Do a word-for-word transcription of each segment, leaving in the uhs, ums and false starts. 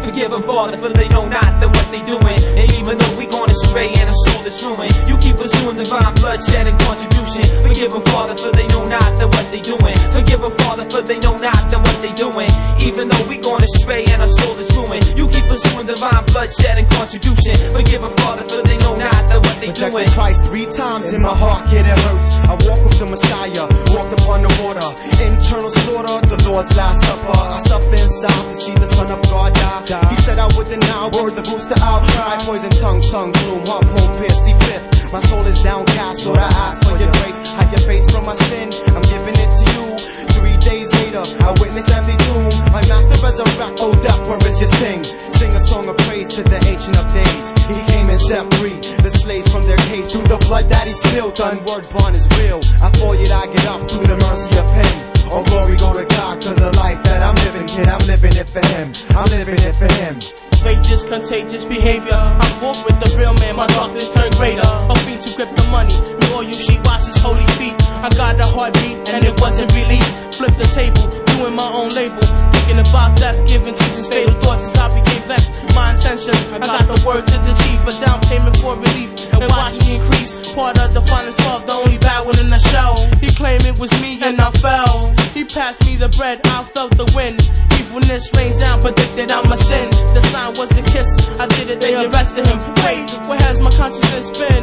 Forgive them, Father, for they know not that what they doing. And even though we gone astray and our soul is ruined, you keep us doing divine bloodshed and contribution. Forgive them, Father, for they know not that what they doing. Forgive them, Father, for they know not that what they doing. Even though we gone astray and our soul is ruined, you keep us doing divine bloodshed and contribution. Forgive them, Father, for they know not that what they doing. Rejected Christ three times in my heart, kid, it hurts. I walk with the Messiah, walked upon the water. Internal slaughter, the Lord's last supper. I suffer inside to see the Son of God die. He said I would deny, word the booster outcry. Poison tongue, tongue gloom, harpoon pierce, see fifth. My soul is downcast, Lord, I ask for your grace. Hide your face from my sin, I'm giving it to you. Three days later, I witness empty tomb. My master resurrect, oh death, where is your sting? Sing a song of praise to the ancient of days. He came and set free the slaves from their cage. Through the blood that he spilled, the unword bond is real. I for you, I get up through the mercy of him. Oh glory go to God, cause the life that I'm living, kid, I'm living it for him. I'm living it for him. Contagious, contagious behavior. I walk with the real man, my darkness turned greater. A fiend to grip the money, me or you, she washes holy feet. I got a heartbeat and it wasn't relief. Flip the table, doing my own label. Thinking about death, giving Jesus fatal thoughts as I became vexed. My intention, I got the word to the chief, a down payment for relief. And watch me increase, part of the finest twelve, the only bad one in the show. He claimed it was me and I fell. He passed me the bread, I felt the wind. Evilness rains down, predicted I'm a sin. The sign was a kiss, I did it, they arrested him. Wait, where has my consciousness been?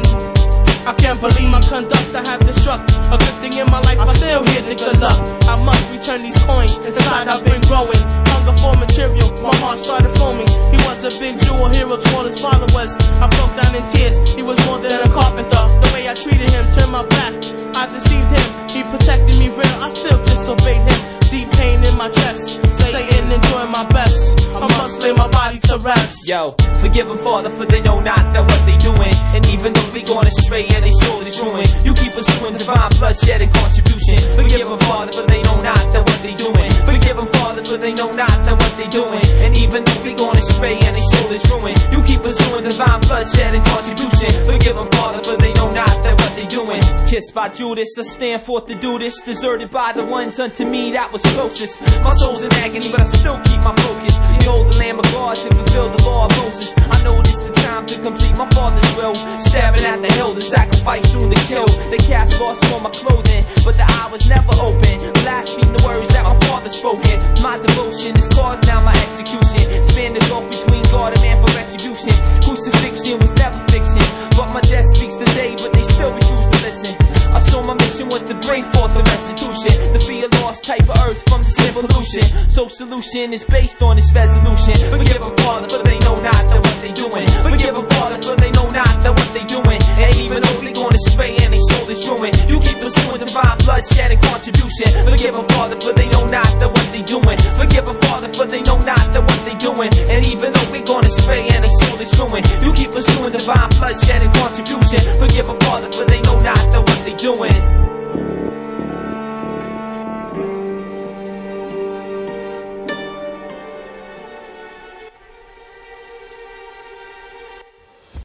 I can't believe my conduct, I have destruct. A good thing in my life, I still hear the good luck. I must return these coins, inside I've been growing. Hunger for material, my heart started foaming. He was a big jewel hero to all his followers. I broke down in tears, he was more than a carpenter. The way I treated him, turned my back, I deceived him. He protected me real, I still disobeyed him. Deep pain in my chest, Satan enjoying my best. I must lay my body to rest. Yo, forgive them, Father, for they know not that what they doing. And even though we gone astray and they soul is ruined, you keep us doing divine bloodshed and contribution. Forgive them, Father, for they know not that what they doing. Forgive them, Father, for they know not that what they doing. And even though we gone astray and they soul is ruined, you keep us doing divine bloodshed and contribution. Forgive them, Father, for they know not that what they doing. Kissed by Judas, I stand forth to do this. Deserted by the ones unto me that was closest. My soul's in agony, but I still keep my focus. Behold the Lamb of God to fulfill the law of Moses. I know this the time to complete my Father's will. Stabbing at the hill, the sacrifice soon to kill. They cast loss on my clothing, but the eye was never open. Blaspheme the words that my Father spoken. My devotion is caused now my execution. Span the gulf between God and man for retribution. Crucifixion was never fiction, but my death speaks today, but they still refuse to listen. I saw my mission was to bring forth the restitution, to be a lost type of earth from the sin pollution. So solution is based on this resolution. Forgive them, Father, for they know not that what they doing. Forgive them, Father, for they know not that what they doing. And even though we gone astray and they soul is ruined, you keep us doing divine bloodshed and contribution. Forgive them, Father, for they know not that what they doing. Forgive them, Father, for they know not that what they doing. And even though we gone astray and they soul is ruined, you keep us doing divine bloodshed and contribution. Forgive them, Father, for they know not that what they doing.